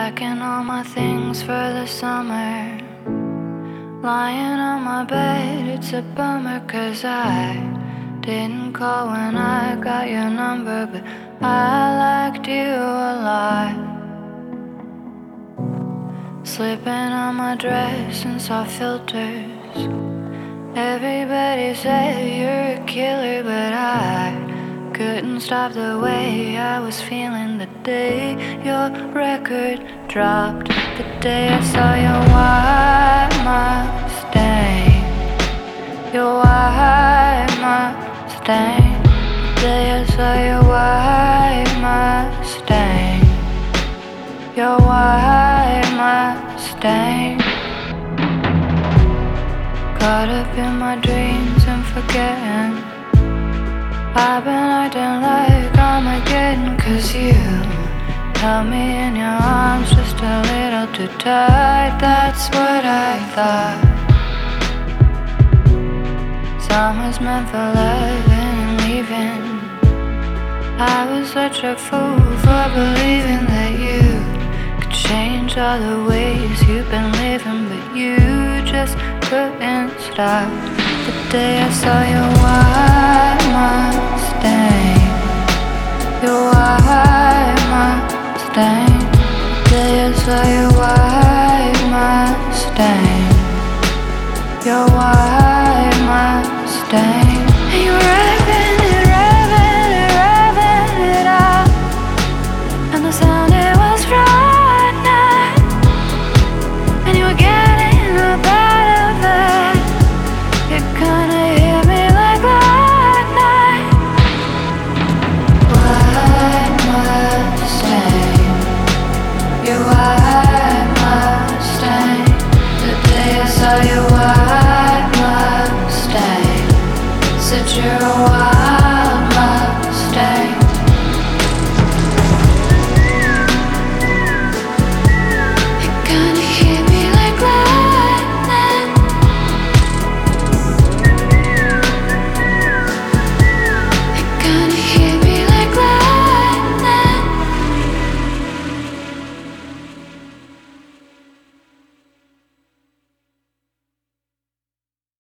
Packing all my things for the summer. Lying on my bed, it's a bummer, 'cause I didn't call when I got your number, but I liked you a lot. Slipping on my dress and saw filters. Everybody said you're a killer, but I couldn't stop the way I was feeling the day your record dropped. The day I saw your white Mustang. Your white Mustang. The day I saw your white Mustang. Your white Mustang. Caught up in my dreams and forgetting. I've been acting like Armageddon, 'cause you held me in your arms just a little too tight. That's what I thought. Summer's meant for loving and leaving. I was such a fool for believing that you could change all the ways you've been living, but you just couldn't stop. The day I saw your wife